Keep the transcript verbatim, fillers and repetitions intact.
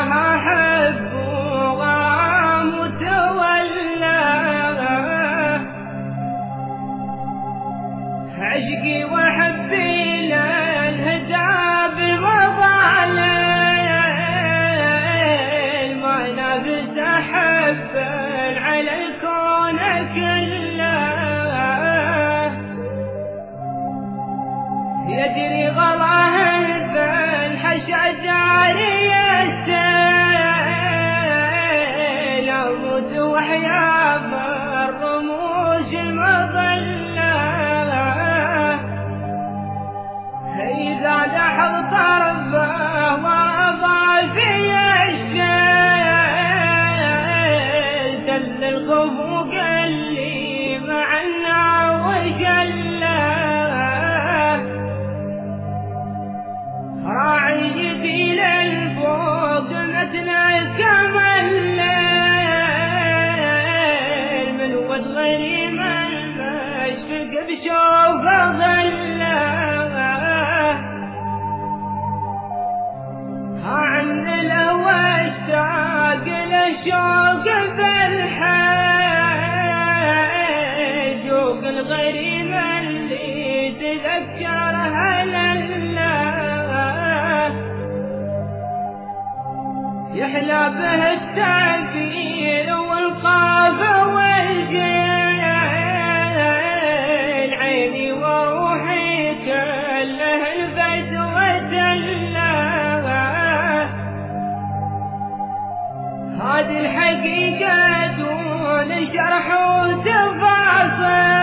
لها حب وغرام وتولى عشقي وحبي للهدى بالمظالم ما نفس أحب على الكون كله يجري غلاه بالحشا جاري السيل أموت وحيا بالرموش المظلة إذا لحظ طرفه وأضع في الشيل دل الخفوق اللي معنا وجله راعي جبيل الفوق مثل كما الليل من ود غريم المشفق بشوف ظله ها عن الهوى اشتاق لشوق بالحيل شوق الغريم اللي تذكرها لله يحلى به التعبير والقاف والجيل عيني وروحي كله البدوة جله هذه الحقيقة دون شرح وتفاصيل